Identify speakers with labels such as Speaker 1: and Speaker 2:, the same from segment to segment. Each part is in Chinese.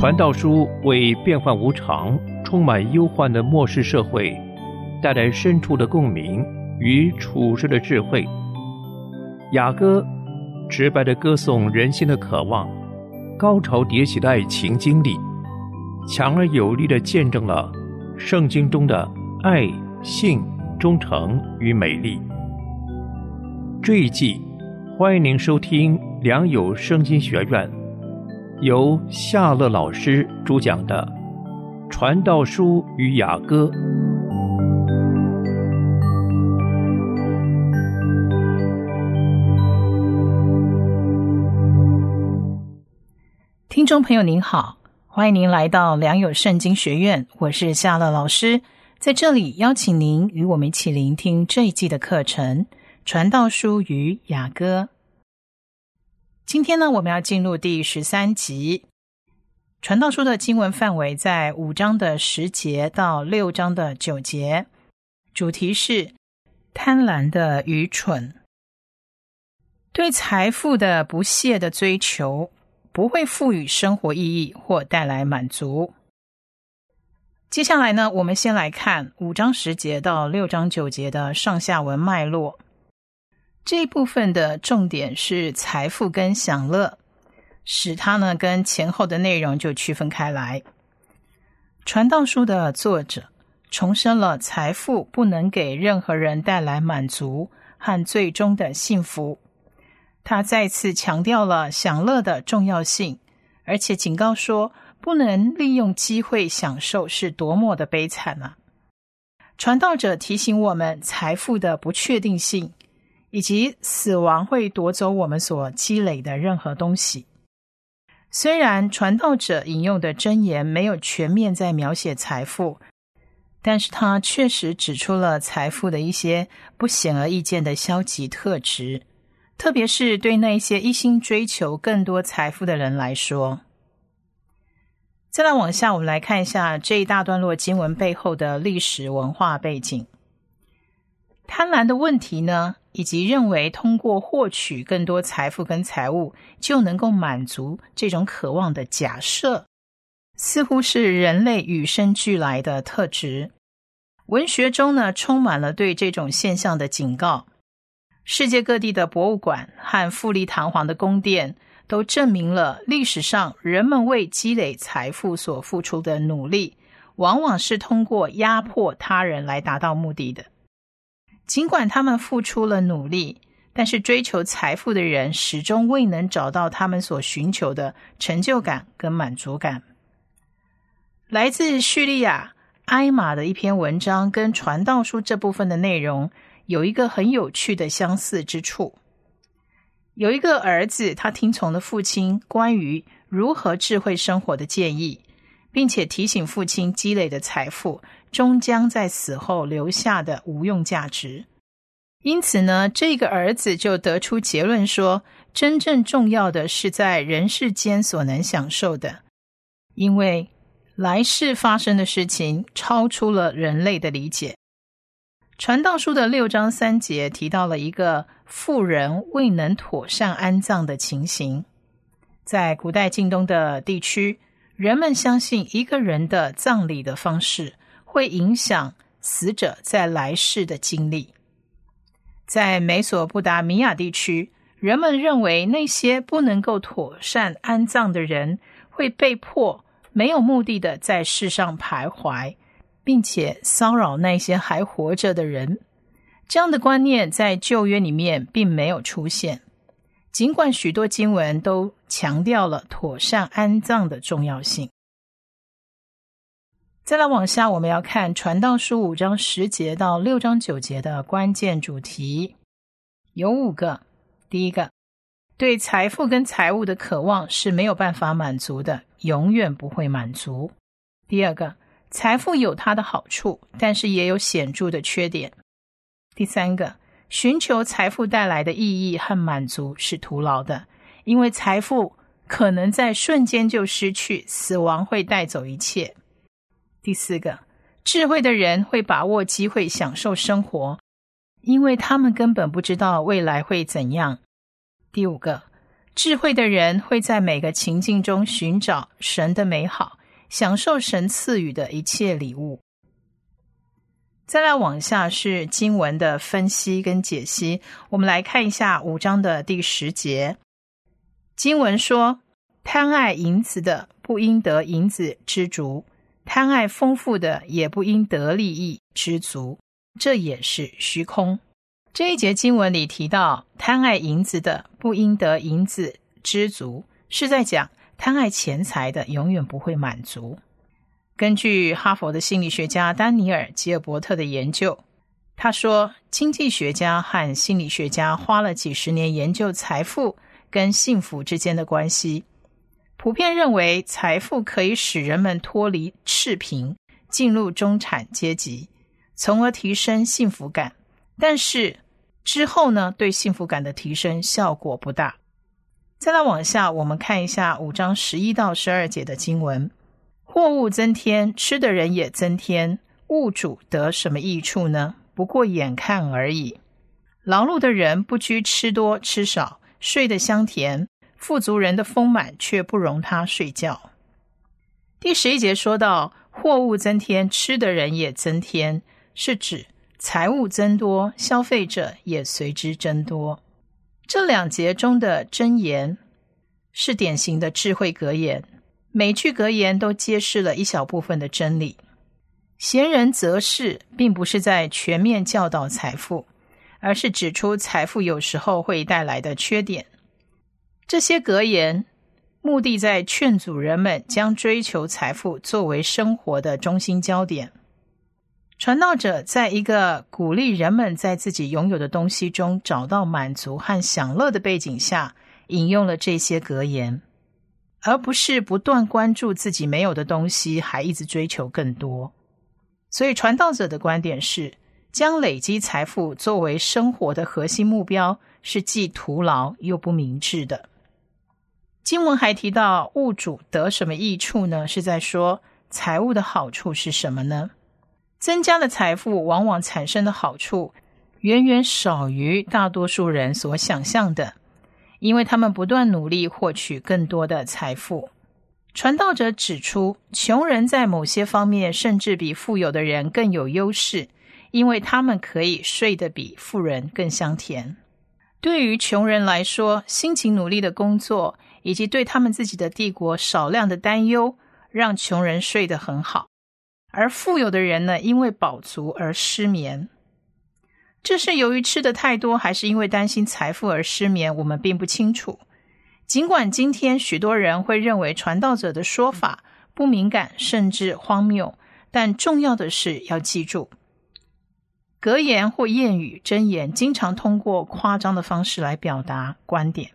Speaker 1: 传道书为变幻无常、充满忧患的末世社会带来深处的共鸣与处世的智慧。雅歌直白地歌颂人心的渴望，高潮迭起的爱情经历，强而有力地见证了圣经中的爱、信、忠诚与美丽。这一季欢迎您收听良友圣经学院由夏乐老师主讲的《传道书与雅歌》。
Speaker 2: 听众朋友您好，欢迎您来到良友圣经学院，我是夏乐老师，在这里邀请您与我们一起聆听这一季的课程《传道书与雅歌》。今天呢，我们要进入第13集。传道书的经文范围在5章的10节到6章的9节，主题是贪婪的愚蠢。对财富的不懈的追求不会赋予生活意义或带来满足。接下来呢，我们先来看5章10节到6章9节的上下文脉络。这一部分的重点是财富跟享乐，使它呢跟前后的内容就区分开来。传道书的作者重申了财富不能给任何人带来满足和最终的幸福。他再次强调了享乐的重要性，而且警告说不能利用机会享受是多么的悲惨啊！传道者提醒我们财富的不确定性，以及死亡会夺走我们所积累的任何东西。虽然传道者引用的箴言没有全面在描写财富，但是他确实指出了财富的一些不显而易见的消极特质，特别是对那些一心追求更多财富的人来说。再来往下，我们来看一下这一大段落经文背后的历史文化背景。贪婪的问题呢，以及认为通过获取更多财富跟财物就能够满足这种渴望的假设，似乎是人类与生俱来的特质。文学中呢，充满了对这种现象的警告。世界各地的博物馆和富丽堂皇的宫殿都证明了历史上人们为积累财富所付出的努力，往往是通过压迫他人来达到目的的。尽管他们付出了努力，但是追求财富的人始终未能找到他们所寻求的成就感跟满足感。来自叙利亚埃玛的一篇文章跟传道书这部分的内容有一个很有趣的相似之处。有一个儿子，他听从了父亲关于如何智慧生活的建议，并且提醒父亲积累的财富终将在死后留下的无用价值。因此呢，这个儿子就得出结论说，真正重要的是在人世间所能享受的，因为来世发生的事情超出了人类的理解。传道书的6章3节提到了一个妇人未能妥善安葬的情形。在古代近东的地区，人们相信一个人的葬礼的方式会影响死者在来世的经历。在美索不达米亚地区，人们认为那些不能够妥善安葬的人会被迫没有目的的在世上徘徊，并且骚扰那些还活着的人。这样的观念在旧约里面并没有出现，尽管许多经文都强调了妥善安葬的重要性。再来往下，我们要看传道书5章10节到6章9节的关键主题，有5个。第一个，对财富跟财物的渴望是没有办法满足的，永远不会满足。第二个，财富有它的好处，但是也有显著的缺点。第三个，寻求财富带来的意义和满足是徒劳的，因为财富可能在瞬间就失去，死亡会带走一切。第四个，智慧的人会把握机会享受生活，因为他们根本不知道未来会怎样。第五个， 智慧的人会在每个情境中寻找神的美好，享受神赐予的一切礼物。再来往下是经文的分析跟解析，我们来看一下5章的第10节。经文说，贪爱银子的不应得银子知足，贪爱丰富的也不应得利益知足，这也是虚空。这一节经文里提到，贪爱银子的不应得银子知足，是在讲贪爱钱财的永远不会满足。根据哈佛的心理学家丹尼尔·吉尔伯特的研究，他说，经济学家和心理学家花了几十年研究财富跟幸福之间的关系，普遍认为财富可以使人们脱离赤贫，进入中产阶级，从而提升幸福感。但是之后呢，对幸福感的提升效果不大。再来往下，我们看一下5章11到12节的经文。货物增添，吃的人也增添，物主得什么益处呢？不过眼看而已。劳碌的人不拘吃多吃少，睡得香甜，富足人的丰满却不容他睡觉。第11节说到，货物增添，吃的人也增添，是指财物增多，消费者也随之增多。这2节中的箴言是典型的智慧格言，每句格言都揭示了一小部分的真理。贤人择士并不是在全面教导财富，而是指出财富有时候会带来的缺点。这些格言目的在劝阻人们将追求财富作为生活的中心焦点。传道者在一个鼓励人们在自己拥有的东西中找到满足和享乐的背景下，引用了这些格言，而不是不断关注自己没有的东西，还一直追求更多。所以传道者的观点是，将累积财富作为生活的核心目标，是既徒劳又不明智的。经文还提到，物主得什么益处呢？是在说财物的好处是什么呢？增加的财富往往产生的好处远远少于大多数人所想象的，因为他们不断努力获取更多的财富。传道者指出，穷人在某些方面甚至比富有的人更有优势，因为他们可以睡得比富人更香甜。对于穷人来说，辛勤努力的工作以及对他们自己的帝国少量的担忧，让穷人睡得很好。而富有的人呢，因为饱足而失眠。这是由于吃的太多，还是因为担心财富而失眠，我们并不清楚。尽管今天许多人会认为传道者的说法不敏感甚至荒谬，但重要的是要记住，格言或谚语、箴言经常通过夸张的方式来表达观点。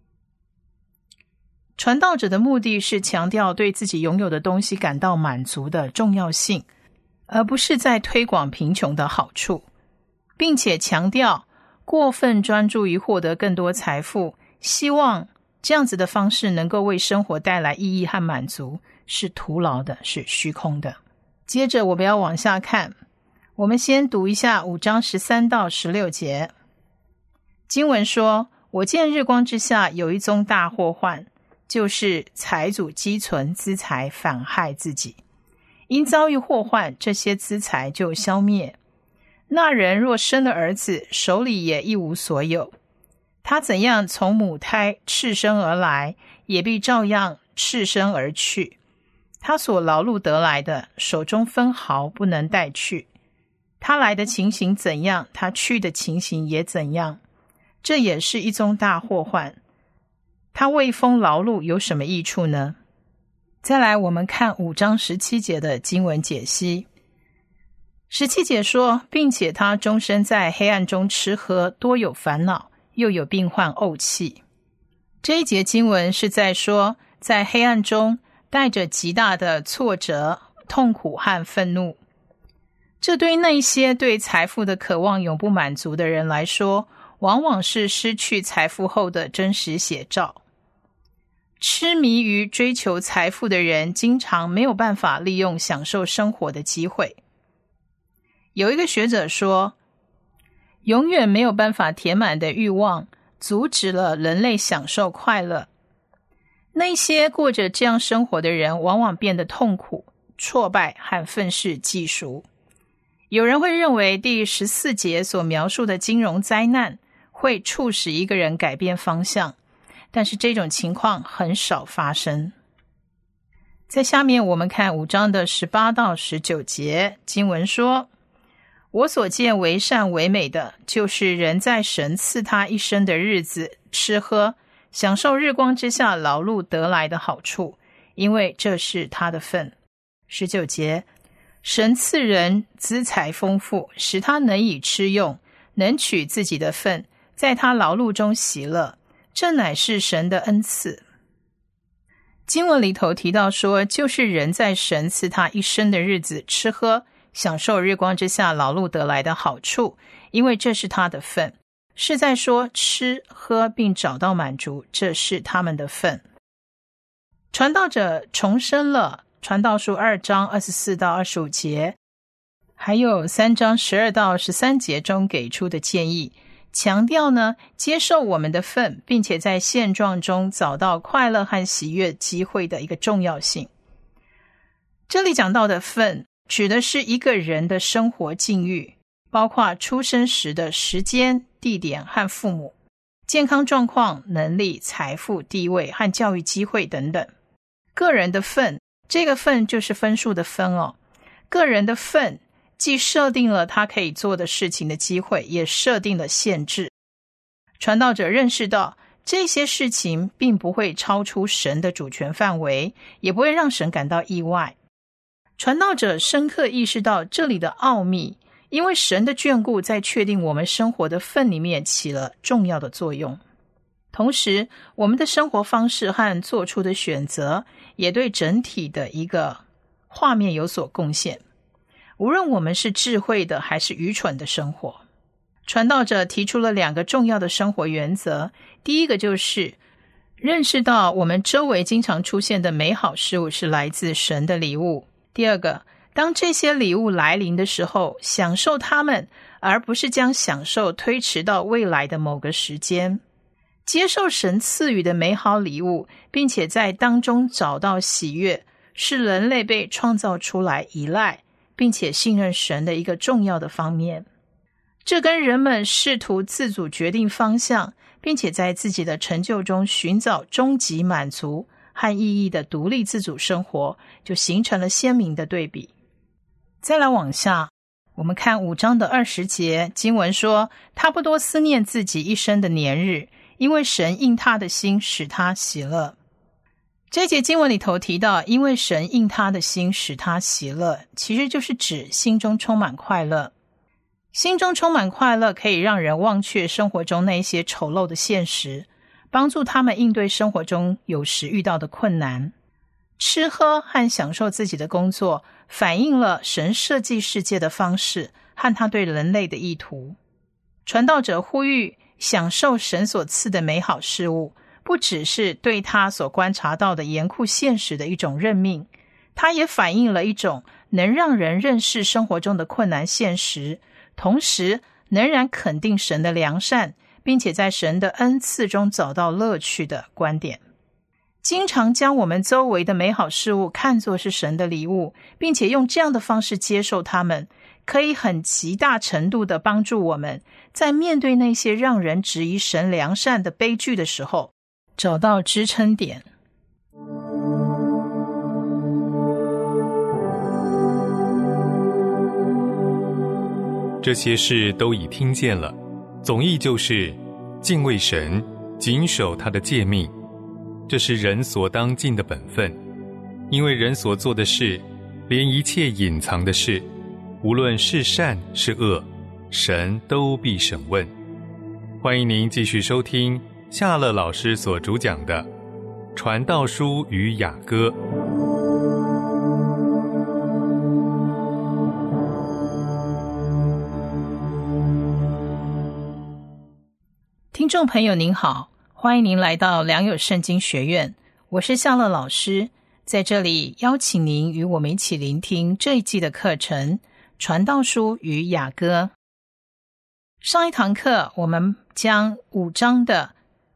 Speaker 2: 传道者的目的是强调对自己拥有的东西感到满足的重要性，而不是在推广贫穷的好处，并且强调过分专注于获得更多财富，希望这样子的方式能够为生活带来意义和满足，是徒劳的，是虚空的。接着我们要往下看，我们先读一下5章13到16节。经文说，我见日光之下有一宗大祸患，就是财主积存资财，反害自己。因遭遇祸患，这些资财就消灭。那人若生了儿子，手里也一无所有。他怎样从母胎赤身而来，也必照样赤身而去。他所劳碌得来的，手中分毫不能带去。他来的情形怎样，他去的情形也怎样。这也是一宗大祸患。他为风劳碌有什么益处呢？再来我们看5章17节的经文解析。17节说，并且他终身在黑暗中吃喝，多有烦恼，又有病患怄气。这一节经文是在说，在黑暗中带着极大的挫折、痛苦和愤怒。这对那些对财富的渴望永不满足的人来说，往往是失去财富后的真实写照。痴迷于追求财富的人，经常没有办法利用享受生活的机会。有一个学者说，永远没有办法填满的欲望， 阻止了人类享受快乐。那些过着这样生活的人往往变得痛苦、挫败和愤世嫉俗。有人会认为第14节所描述的金融灾难会促使一个人改变方向，但是这种情况很少发生。在下面我们看5章的18到19节，经文说：我所见为善为美的，就是人在神赐他一生的日子吃喝，享受日光之下劳碌得来的好处，因为这是他的份。19节，神赐人资财丰富，使他能以吃用，能取自己的份，在他劳碌中喜乐，这乃是神的恩赐。经文里头提到说，就是人在神赐他一生的日子吃喝，享受日光之下劳碌得来的好处，因为这是他的份，是在说吃喝并找到满足，这是他们的份。传道者重申了传道书2章24到25节，还有3章12到13节中给出的建议，强调呢，接受我们的份，并且在现状中找到快乐和喜悦机会的一个重要性。这里讲到的份，指的是一个人的生活境遇，包括出生时的时间、地点和父母、健康状况、能力、财富、地位和教育机会等等。个人的份，这个份就是分数的分哦。个人的份既设定了他可以做的事情的机会，也设定了限制。传道者认识到这些事情并不会超出神的主权范围，也不会让神感到意外。传道者深刻意识到这里的奥秘，因为神的眷顾在确定我们生活的份里面起了重要的作用。同时，我们的生活方式和做出的选择也对整体的一个画面有所贡献。无论我们是智慧的还是愚蠢的生活，传道者提出了2个重要的生活原则。第一个就是认识到我们周围经常出现的美好事物是来自神的礼物。第二个，当这些礼物来临的时候，享受它们，而不是将享受推迟到未来的某个时间。接受神赐予的美好礼物，并且在当中找到喜悦，是人类被创造出来依赖并且信任神的一个重要的方面。这跟人们试图自主决定方向，并且在自己的成就中寻找终极满足和意义的独立自主生活，就形成了鲜明的对比。再来往下，我们看5章的20节，经文说，他不多思念自己一生的年日，因为神应他的心，使他喜乐。这节经文里头提到，因为神应他的心，使他喜乐，其实就是指心中充满快乐。心中充满快乐可以让人忘却生活中那些丑陋的现实，帮助他们应对生活中有时遇到的困难。吃喝和享受自己的工作，反映了神设计世界的方式和他对人类的意图。传道者呼吁享受神所赐的美好事物，不只是对他所观察到的严酷现实的一种认命，它也反映了一种能让人认识生活中的困难现实，同时仍然肯定神的良善，并且在神的恩赐中找到乐趣的观点。经常将我们周围的美好事物看作是神的礼物，并且用这样的方式接受它们，可以很极大程度地帮助我们在面对那些让人质疑神良善的悲剧的时候，找到支撑点。
Speaker 3: 这些事都已听见了，总意就是敬畏神，谨守他的诫命，这是人所当尽的本分。因为人所做的事，连一切隐藏的事，无论是善是恶，神都必审问。欢迎您继续收听夏乐老师所主讲的《传道书与雅歌》。
Speaker 2: 听众朋友您好，欢迎您来到良友圣经学院，我是夏乐老师，在这里邀请您与我们一起聆听这一季的课程《传道书与雅歌》。上一堂课我们将5章的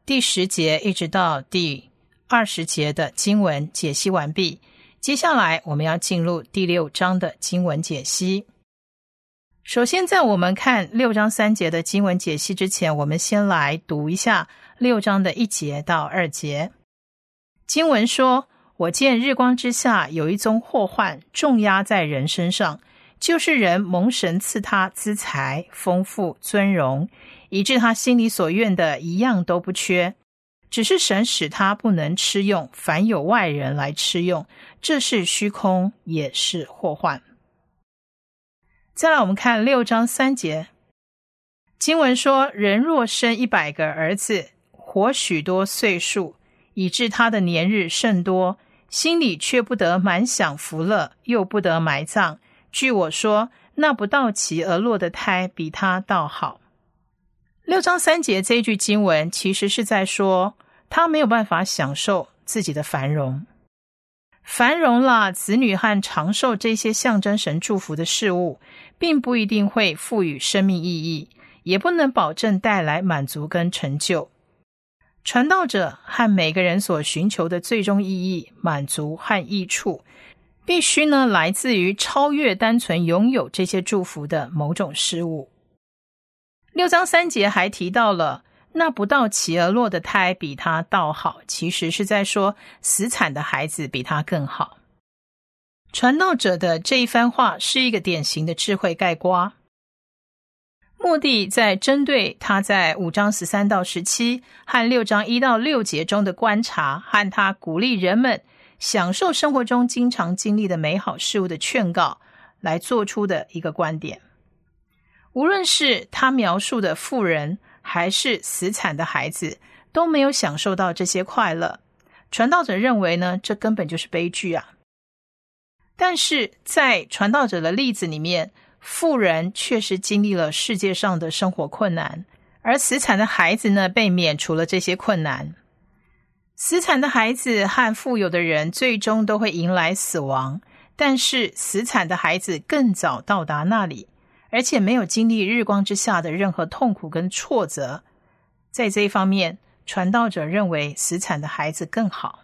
Speaker 2: 第10节一直到第20节的经文解析完毕，接下来我们要进入第6章的经文解析。首先在我们看6章3节的经文解析之前，我们先来读一下6章的1节到2节。经文说，我见日光之下有一宗祸患重压在人身上，就是人蒙神赐他资财、丰富、尊荣，以致他心里所愿的一样都不缺，只是神使他不能吃用，反有外人来吃用，这是虚空，也是祸患。再来我们看6章3节，经文说，人若生100个儿子，活许多岁数，以致他的年日甚多，心里却不得满享福乐，又不得埋葬。据我说，那不到期而落的胎比他倒好。6章3节这一句经文其实是在说，他没有办法享受自己的繁荣。繁荣啦，子女和长寿这些象征神祝福的事物，并不一定会赋予生命意义，也不能保证带来满足跟成就。传道者和每个人所寻求的最终意义、满足和益处，必须呢来自于超越单纯拥有这些祝福的某种事物。6章3节还提到了，那不到期而落的胎比他倒好，其实是在说死产的孩子比他更好。传道者的这一番话是一个典型的智慧概括，目的在针对他在5章13到17和6章1到6节中的观察，和他鼓励人们享受生活中经常经历的美好事物的劝告来做出的一个观点。无论是他描述的妇人还是死产的孩子，都没有享受到这些快乐。传道者认为呢，这根本就是悲剧啊。但是在传道者的例子里面，妇人确实经历了世界上的生活困难，而死产的孩子呢，被免除了这些困难。死产的孩子和富有的人最终都会迎来死亡，但是死产的孩子更早到达那里，而且没有经历日光之下的任何痛苦跟挫折。在这一方面，传道者认为死产的孩子更好。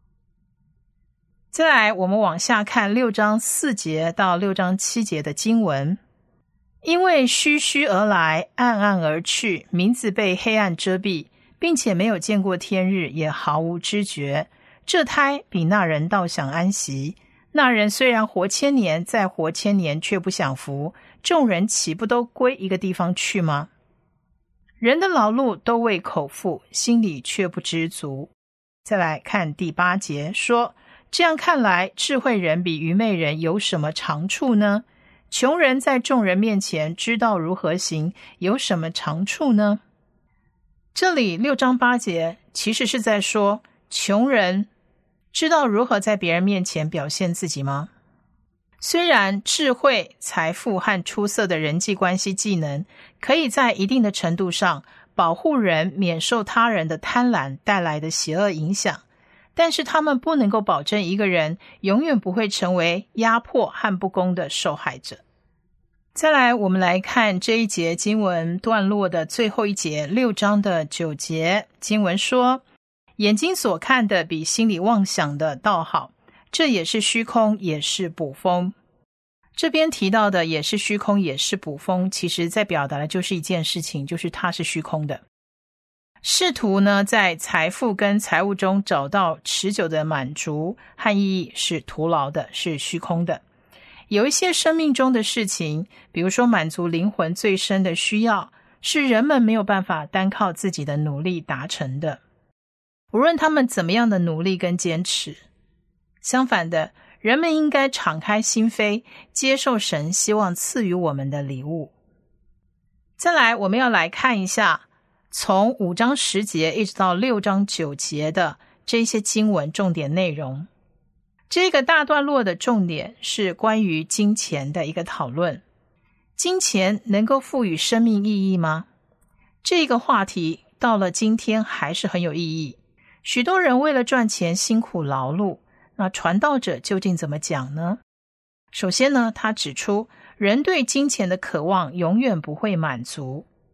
Speaker 2: 再来我们往下看6章4节到6章7节的经文。因为虚虚而来，暗暗而去，名字被黑暗遮蔽，并且没有见过天日，也毫无知觉。这胎比那人倒想安息，那人虽然活1000年，再活1000年，却不享福。众人岂不都归一个地方去吗？人的劳碌都为口腹，心里却不知足。再来看第8节说，这样看来，智慧人比愚昧人有什么长处呢？穷人在众人面前知道如何行，有什么长处呢？这里6章8节其实是在说，穷人知道如何在别人面前表现自己吗？虽然智慧、财富和出色的人际关系技能可以在一定的程度上保护人免受他人的贪婪带来的邪恶影响，但是他们不能够保证一个人永远不会成为压迫和不公的受害者。再来我们来看这一节经文段落的最后一节，6章的9节，经文说，眼睛所看的比心里妄想的倒好，这也是虚空，也是捕风。这边提到的也是虚空，也是捕风，其实在表达的就是一件事情，就是它是虚空的。试图呢在财富跟财务中找到持久的满足和意义是徒劳的，是虚空的。有一些生命中的事情，比如说满足灵魂最深的需要，是人们没有办法单靠自己的努力达成的，无论他们怎么样的努力跟坚持。相反的，人们应该敞开心扉，接受神希望赐予我们的礼物。再来我们要来看一下从5章10节一直到6章9节的这些经文重点内容。这个大段落的重点是关于金钱的一个讨论。金钱能够赋予生命意义吗？这个话题到了今天还是很有意义。许多人为了赚钱辛苦劳碌，那传道者究竟怎么讲呢？首先呢，他指出人对金钱的渴望永远不会满足。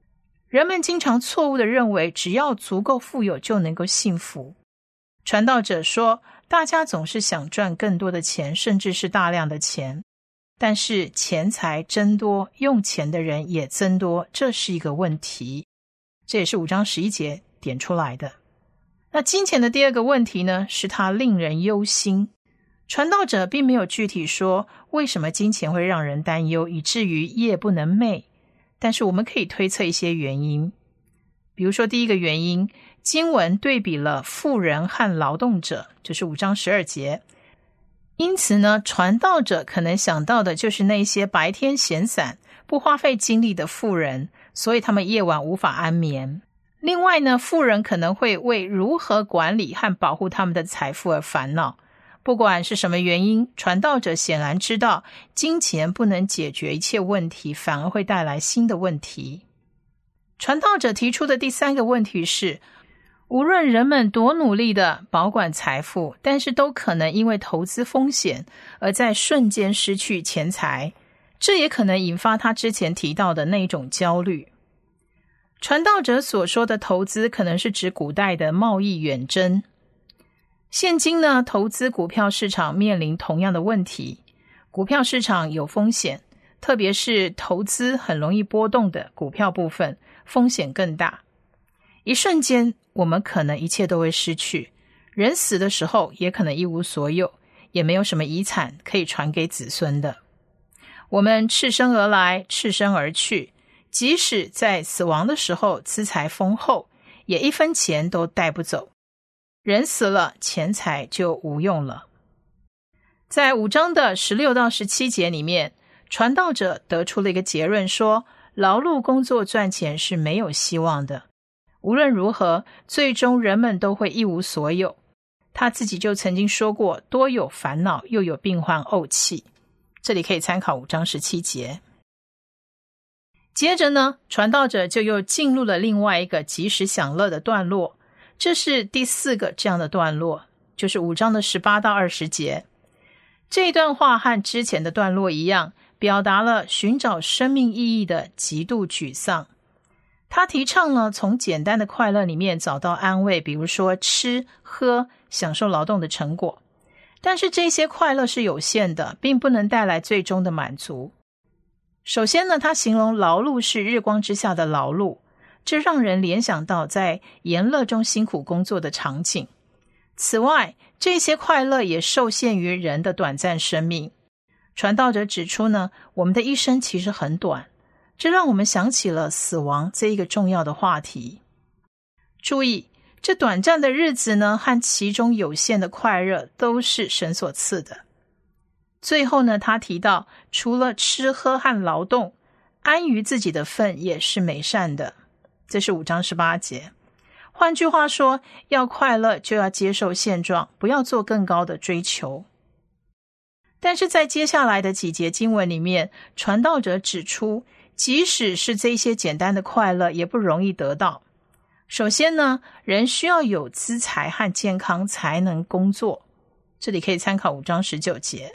Speaker 2: 人们经常错误地认为只要足够富有就能够幸福。传道者说，大家总是想赚更多的钱，甚至是大量的钱，但是钱财增多，用钱的人也增多，这是一个问题。这也是5章11节点出来的。那金钱的第二个问题呢，是它令人忧心。传道者并没有具体说为什么金钱会让人担忧，以至于夜不能寐，但是我们可以推测一些原因。比如说第一个原因，经文对比了富人和劳动者，就是5章12节。因此呢，传道者可能想到的就是那些白天闲散、不花费精力的富人，所以他们夜晚无法安眠。另外呢，富人可能会为如何管理和保护他们的财富而烦恼。不管是什么原因，传道者显然知道金钱不能解决一切问题，反而会带来新的问题。传道者提出的第三个问题是，无论人们多努力地保管财富，但是都可能因为投资风险而在瞬间失去钱财，这也可能引发他之前提到的那种焦虑。传道者所说的投资可能是指古代的贸易远征。现今呢，投资股票市场面临同样的问题。股票市场有风险，特别是投资很容易波动的股票部分，风险更大。一瞬间，我们可能一切都会失去。人死的时候也可能一无所有，也没有什么遗产可以传给子孙的。我们赤身而来，赤身而去，即使在死亡的时候资财丰厚，也一分钱都带不走。人死了，钱财就无用了。在5章的16到17节里面，传道者得出了一个结论，说劳碌工作赚钱是没有希望的。无论如何，最终人们都会一无所有。他自己就曾经说过，多有烦恼，又有病患怄气。这里可以参考5章17节。接着呢，传道者就又进入了另外一个及时享乐的段落，这是第4个这样的段落，就是5章的18到20节。这一段话和之前的段落一样，表达了寻找生命意义的极度沮丧。他提倡了从简单的快乐里面找到安慰，比如说吃、喝，享受劳动的成果。但是这些快乐是有限的，并不能带来最终的满足。首先呢，他形容劳碌是日光之下的劳碌，这让人联想到在炎热中辛苦工作的场景。此外，这些快乐也受限于人的短暂生命。传道者指出呢，我们的一生其实很短，这让我们想起了死亡这一个重要的话题。注意，这短暂的日子呢，和其中有限的快乐都是神所赐的。最后呢，他提到除了吃喝和劳动，安于自己的份也是美善的。这是5章18节。换句话说，要快乐就要接受现状，不要做更高的追求。但是在接下来的几节经文里面，传道者指出，即使是这些简单的快乐也不容易得到。首先呢，人需要有资财和健康才能工作。这里可以参考5章19节。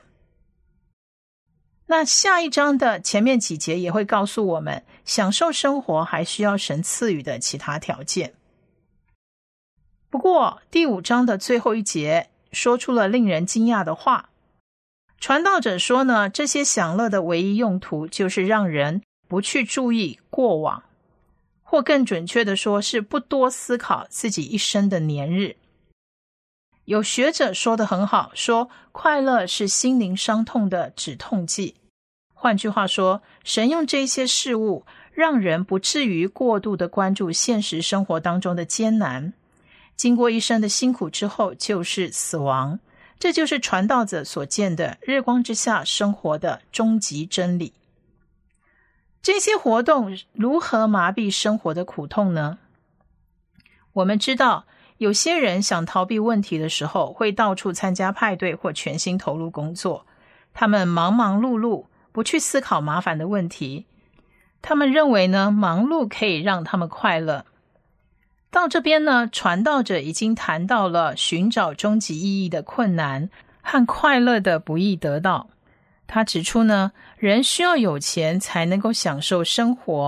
Speaker 2: 那下一章的前面几节也会告诉我们，享受生活还需要神赐予的其他条件。不过第5章的最后一节说出了令人惊讶的话。传道者说呢，这些享乐的唯一用途就是让人不去注意过往，或更准确的说是不多思考自己一生的年日。有学者说得很好，说快乐是心灵伤痛的止痛剂。换句话说，神用这些事物让人不至于过度的关注现实生活当中的艰难。经过一生的辛苦之后，就是死亡。这就是传道者所见的日光之下生活的终极真理。这些活动如何麻痹生活的苦痛呢？我们知道，有些人想逃避问题的时候，会到处参加派对或全心投入工作。他们忙忙碌碌，不去思考麻烦的问题。他们认为呢，忙碌可以让他们快乐。到这边呢，传道者已经谈到了寻找终极意义的困难和快乐的不易得到。他指出呢，人需要有钱才能够享受生活，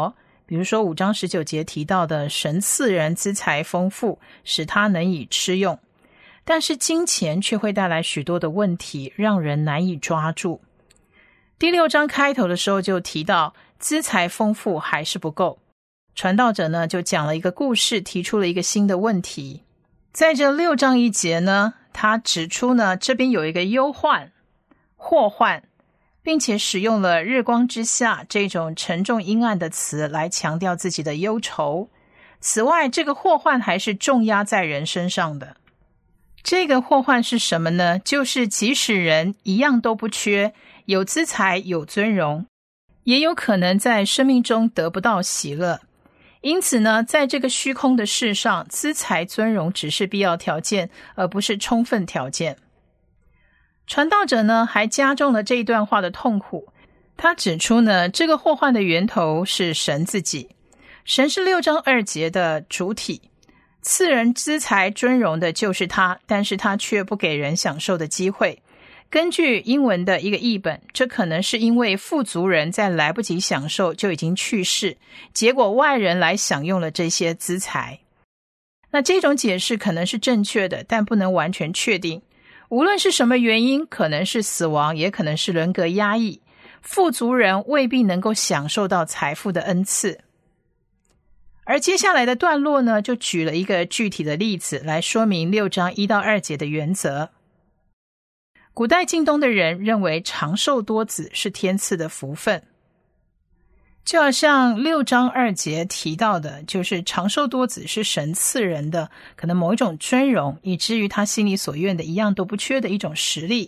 Speaker 2: 比如说5章19节提到的神赐人资财丰富，使他能以吃用，但是金钱却会带来许多的问题，让人难以抓住。第6章开头的时候就提到资财丰富还是不够，传道者呢就讲了一个故事，提出了一个新的问题。在这6章1节呢，他指出呢这边有一个忧患、祸患，并且使用了日光之下这种沉重阴暗的词来强调自己的忧愁。此外，这个祸患还是重压在人身上的。这个祸患是什么呢？就是即使人一样都不缺，有资财有尊荣，也有可能在生命中得不到喜乐。因此呢，在这个虚空的世上，资财尊荣只是必要条件，而不是充分条件。传道者呢还加重了这一段话的痛苦，他指出呢这个祸患的源头是神自己，神是6章2节的主体，赐人资财尊荣的就是他，但是他却不给人享受的机会。根据英文的一个译本，这可能是因为富足人在来不及享受就已经去世，结果外人来享用了这些资财。那这种解释可能是正确的，但不能完全确定。无论是什么原因，可能是死亡，也可能是人格压抑，富足人未必能够享受到财富的恩赐。而接下来的段落呢，就举了一个具体的例子来说明6章1到2节的原则。古代近东的人认为长寿多子是天赐的福分，就好像6章2节提到的，就是长寿多子是神赐人的可能某一种尊荣，以至于他心里所愿的一样都不缺的一种实力。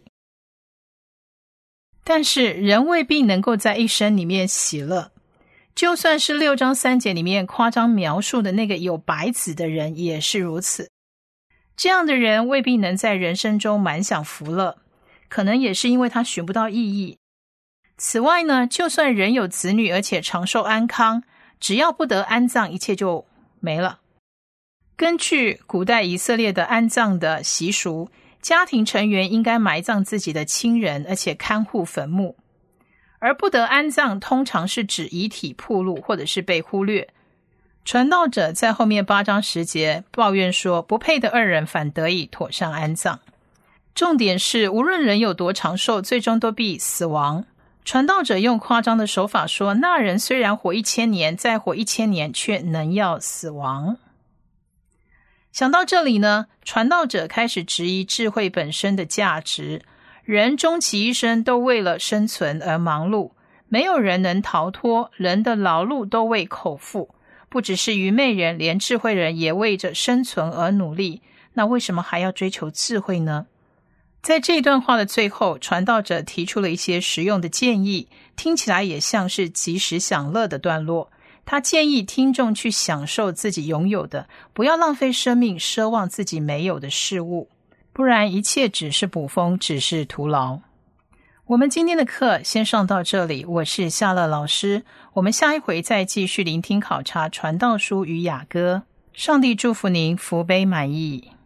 Speaker 2: 但是人未必能够在一生里面喜乐，就算是6章3节里面夸张描述的那个有白子的人也是如此。这样的人未必能在人生中满享福乐，可能也是因为他寻不到意义。此外呢，就算人有子女而且长寿安康，只要不得安葬，一切就没了。根据古代以色列的安葬的习俗，家庭成员应该埋葬自己的亲人，而且看护坟墓。而不得安葬通常是指遗体暴露或者是被忽略。传道者在后面8章10节抱怨说，不配的2人反得以妥善安葬。重点是无论人有多长寿，最终都必死亡。传道者用夸张的手法说，那人虽然活1000年，再活1000年，却能要死亡。想到这里呢，传道者开始质疑智慧本身的价值。人终其一生都为了生存而忙碌，没有人能逃脱，人的劳碌都为口腹。不只是愚昧人，连智慧人也为着生存而努力，那为什么还要追求智慧呢？在这段话的最后，传道者提出了一些实用的建议，听起来也像是及时享乐的段落。他建议听众去享受自己拥有的，不要浪费生命奢望自己没有的事物，不然一切只是捕风，只是徒劳。我们今天的课先上到这里，我是夏乐老师，我们下一回再继续聆听考察传道书与雅歌。上帝祝福您福杯满溢。